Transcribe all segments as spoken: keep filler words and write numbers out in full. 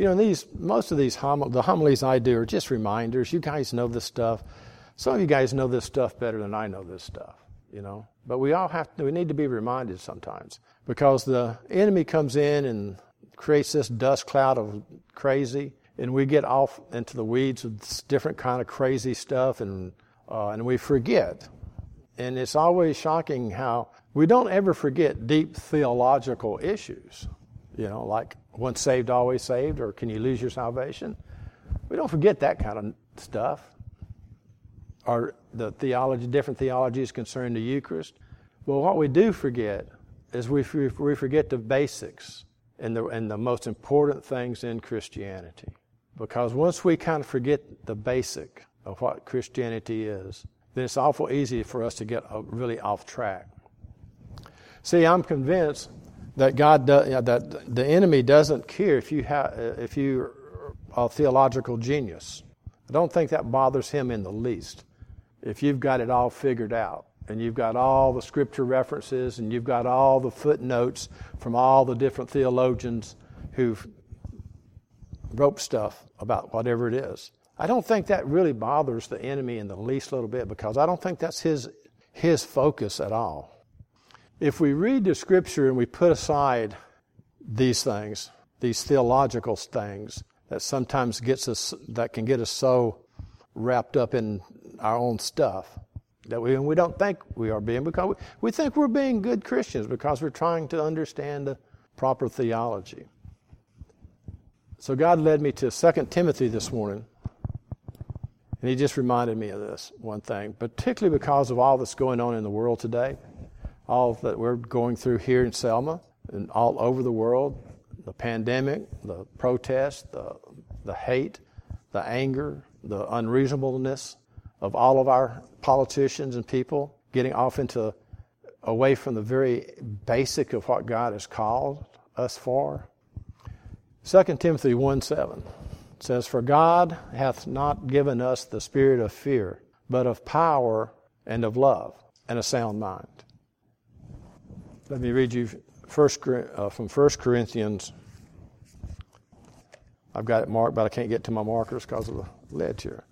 You know, these most of these hom- the homilies I do are just reminders. You guys know this stuff. Some of you guys know this stuff better than I know this stuff, you know. But we all have to, we need to be reminded sometimes, because the enemy comes in and creates this dust cloud of crazy, and we get off into the weeds of this different kind of crazy stuff, and uh, and we forget. And it's always shocking how we don't ever forget deep theological issues, you know, like once saved, always saved, or can you lose your salvation? We don't forget that kind of stuff. Or the theology, different theologies concerning the Eucharist. Well, what we do forget is we we forget the basics and the and the most important things in Christianity. Because once we kind of forget the basic of what Christianity is, then it's awful easy for us to get really off track. See, I'm convinced that God does, you know, that the enemy doesn't care if you have if you're a theological genius. I don't think that bothers him in the least. If you've got it all figured out, and you've got all the scripture references, and you've got all the footnotes from all the different theologians who've wrote stuff about whatever it is. I don't think that really bothers the enemy in the least little bit, because I don't think that's his his focus at all. If we read the scripture and we put aside these things, these theological things that sometimes gets us, that can get us so wrapped up in our own stuff that we we don't think we are being, because we, we think we're being good Christians because we're trying to understand the proper theology. So God led me to Second Timothy this morning, and he just reminded me of this one thing, particularly because of all that's going on in the world today, all that we're going through here in Selma and all over the world, the pandemic, the protests, the the hate, the anger, the unreasonableness of all of our politicians and people getting off into away from the very basic of what God has called us for. Second Timothy one seven says, "For God hath not given us the spirit of fear, but of power and of love and a sound mind." Let me read you first uh, from First Corinthians. I've got it marked, but I can't get to my markers because of the ledge here.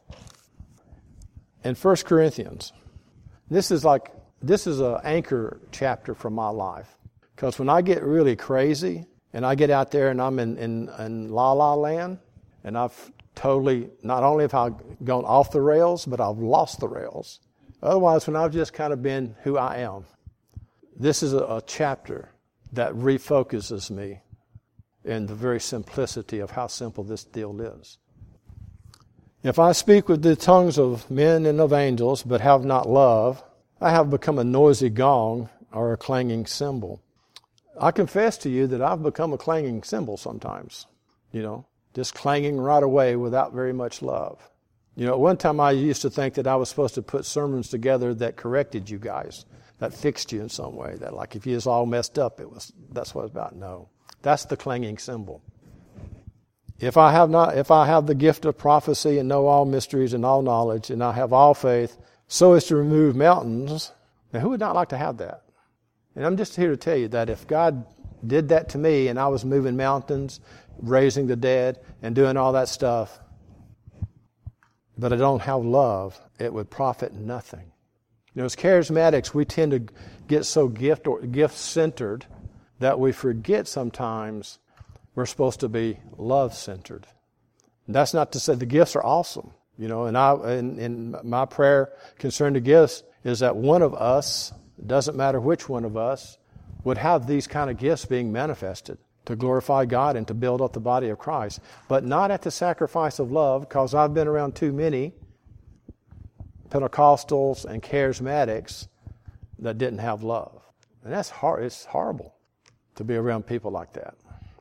In First Corinthians, this is like this is an anchor chapter from my life, because when I get really crazy and I get out there and I'm in, in, in la la land, and I've totally, not only have I gone off the rails, but I've lost the rails. Otherwise, when I've just kind of been who I am, this is a, a chapter that refocuses me in the very simplicity of how simple this deal is. "If I speak with the tongues of men and of angels, but have not love, I have become a noisy gong or a clanging cymbal." I confess to you that I've become a clanging cymbal sometimes, you know, just clanging right away without very much love. You know, at one time I used to think that I was supposed to put sermons together that corrected you guys, that fixed you in some way, that like if you was all messed up, it was that's what it's about. No. That's the clanging cymbal. If I have not, if I have the gift of prophecy and know all mysteries and all knowledge, and I have all faith, so as to remove mountains, now who would not like to have that? And I'm just here to tell you that if God did that to me and I was moving mountains, raising the dead, and doing all that stuff, but I don't have love, it would profit nothing. You know, as charismatics, we tend to get so gift or gift-centered that we forget sometimes we're supposed to be love-centered. And that's not to say the gifts are awesome, you know. And I, and, and my prayer concerning the gifts is that one of us, it doesn't matter which one of us, would have these kind of gifts being manifested to glorify God and to build up the body of Christ, but not at the sacrifice of love, because I've been around too many Pentecostals and charismatics that didn't have love, and that's hard. It's horrible to be around people like that.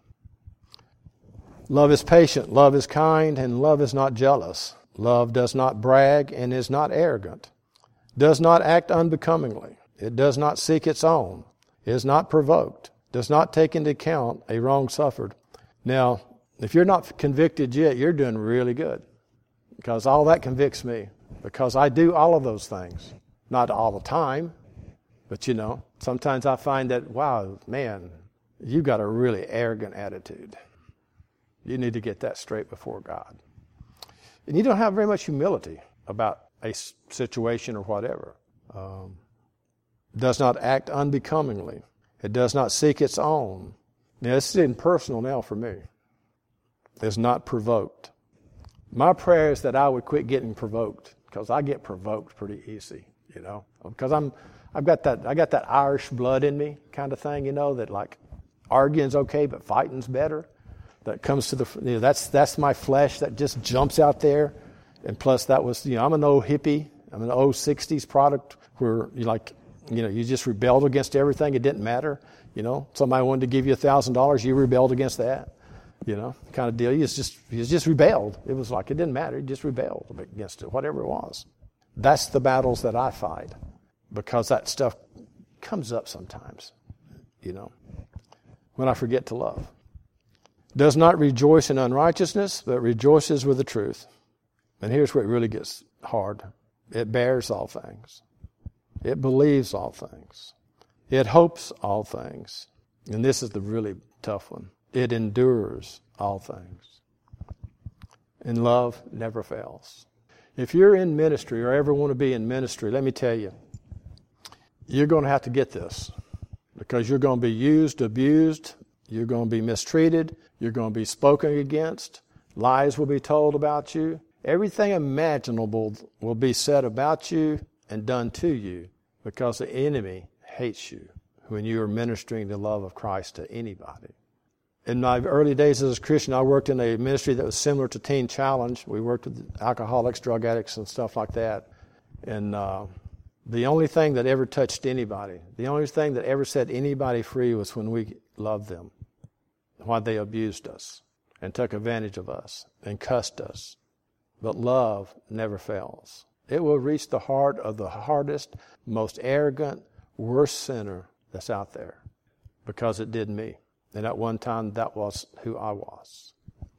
"Love is patient, love is kind, and love is not jealous. Love does not brag and is not arrogant, does not act unbecomingly. It does not seek its own, is not provoked, does not take into account a wrong suffered." Now, if you're not convicted yet, you're doing really good, because all that convicts me, because I do all of those things. Not all the time, but you know, sometimes I find that, wow, man, you got a really arrogant attitude. You need to get that straight before God. And you don't have very much humility about a situation or whatever. Um, does not act unbecomingly. It does not seek its own. Now, this is getting personal now for me. Is not provoked. My prayer is that I would quit getting provoked, because I get provoked pretty easy, you know, because I'm, I've got that, I got that Irish blood in me kind of thing, you know, that like arguing's okay, but fighting's better. That comes to the, you know, that's that's my flesh that just jumps out there, and plus that was, you know, I'm an old hippie, I'm an old sixties product where you like, you know, you just rebelled against everything. It didn't matter, you know. Somebody wanted to give you a thousand dollars, you rebelled against that. You know, kind of deal. You just you just rebelled. It was like it didn't matter. You just rebelled against it, whatever it was. That's the battles that I fight, because that stuff comes up sometimes, you know, when I forget to love. Does not rejoice in unrighteousness, but rejoices with the truth. And here's where it really gets hard. It bears all things. It believes all things. It hopes all things. And this is the really tough one. It endures all things. And love never fails. If you're in ministry or ever want to be in ministry, let me tell you, you're going to have to get this, because you're going to be used, abused, you're going to be mistreated, you're going to be spoken against, lies will be told about you, everything imaginable will be said about you and done to you, because the enemy hates you when you are ministering the love of Christ to anybody. In my early days as a Christian, I worked in a ministry that was similar to Teen Challenge. We worked with alcoholics, drug addicts, and stuff like that. And uh, the only thing that ever touched anybody, the only thing that ever set anybody free was when we loved them, when they abused us and took advantage of us and cussed us. But love never fails. It will reach the heart of the hardest, most arrogant, worst sinner that's out there, because it did me. And at one time, that was who I was.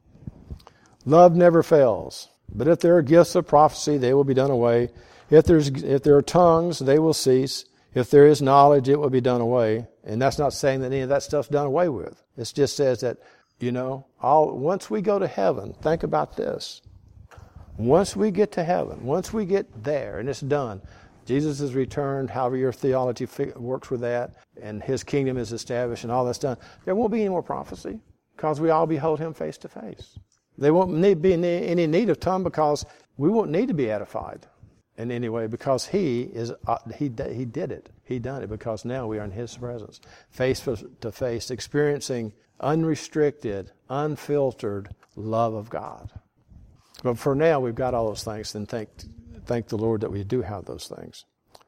Love never fails. But if there are gifts of prophecy, they will be done away. If there's if there are tongues, they will cease. If there is knowledge, it will be done away. And that's not saying that any of that stuff's done away with. It just says that, you know, all, once we go to heaven, think about this. Once we get to heaven, once we get there and it's done, Jesus is returned, however your theology works with that, and his kingdom is established and all that's done, there won't be any more prophecy, because we all behold him face to face. There won't need, be any need of tongue, because we won't need to be edified in any way, because he is uh, he he did it. He done it, because now we are in his presence, face to face, experiencing unrestricted, unfiltered love of God. But for now, we've got all those things, and thank Thank the Lord that we do have those things.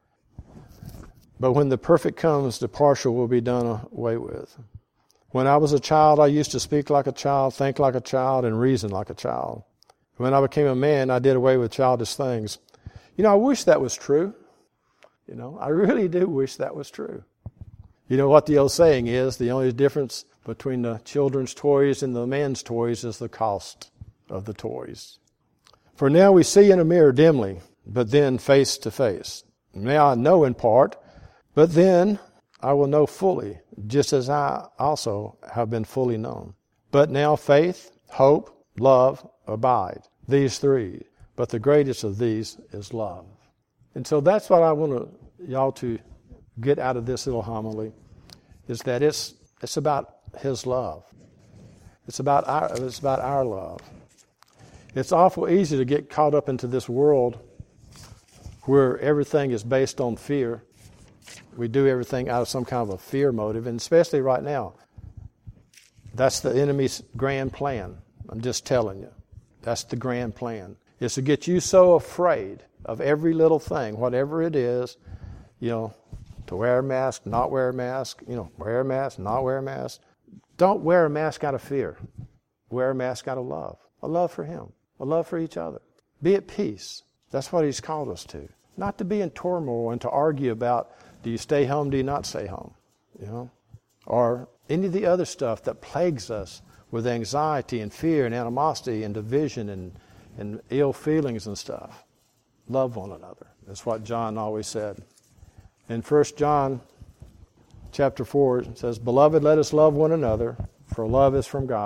But when the perfect comes, the partial will be done away with. When I was a child, I used to speak like a child, think like a child, and reason like a child. When I became a man, I did away with childish things. You know, I wish that was true. You know, I really do wish that was true. You know what the old saying is, the only difference between the children's toys and the man's toys is the cost of the toys. For now we see in a mirror dimly, but then face to face. Now I know in part, but then I will know fully, just as I also have been fully known. But now faith, hope, love abide, these three. But the greatest of these is love. And so that's what I want to, y'all to get out of this little homily, is that it's it's about his love. It's about our it's about our love. It's awful easy to get caught up into this world where everything is based on fear. We do everything out of some kind of a fear motive, and especially right now. That's the enemy's grand plan. I'm just telling you. That's the grand plan. Is to get you so afraid of every little thing, whatever it is, you know, to wear a mask, not wear a mask, you know, wear a mask, not wear a mask. Don't wear a mask out of fear. Wear a mask out of love. A love for him. A love for each other. Be at peace. That's what he's called us to. Not to be in turmoil and to argue about, do you stay home, do you not stay home? You know? Or any of the other stuff that plagues us with anxiety and fear and animosity and division and, and ill feelings and stuff. Love one another. That's what John always said. In First John chapter four, it says, Beloved, let us love one another, for love is from God.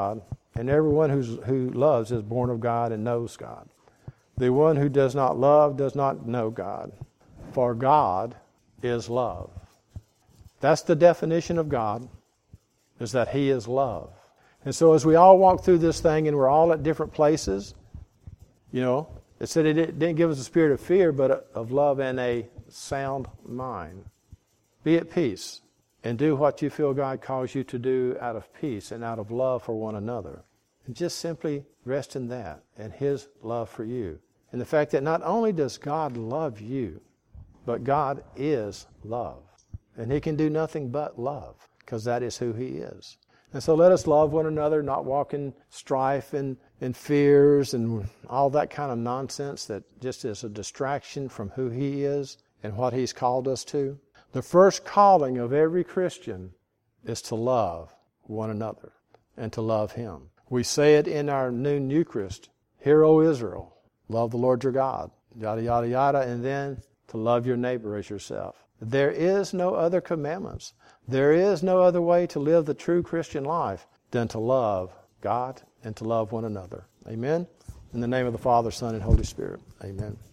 And everyone who's, who loves is born of God and knows God. The one who does not love does not know God, for God is love. That's the definition of God, is that He is love. And so as we all walk through this thing and we're all at different places, you know, it said it didn't give us a spirit of fear, but of love and a sound mind. Be at peace and do what you feel God calls you to do out of peace and out of love for one another. And just simply rest in that and His love for you. And the fact that not only does God love you, but God is love. And He can do nothing but love, because that is who He is. And so let us love one another, not walk in strife and, and fears and all that kind of nonsense that just is a distraction from who He is and what He's called us to. The first calling of every Christian is to love one another and to love Him. We say it in our noon Eucharist, Hear, O Israel, love the Lord your God, yada, yada, yada, and then to love your neighbor as yourself. There is no other commandments. There is no other way to live the true Christian life than to love God and to love one another. Amen? In the name of the Father, Son, and Holy Spirit. Amen.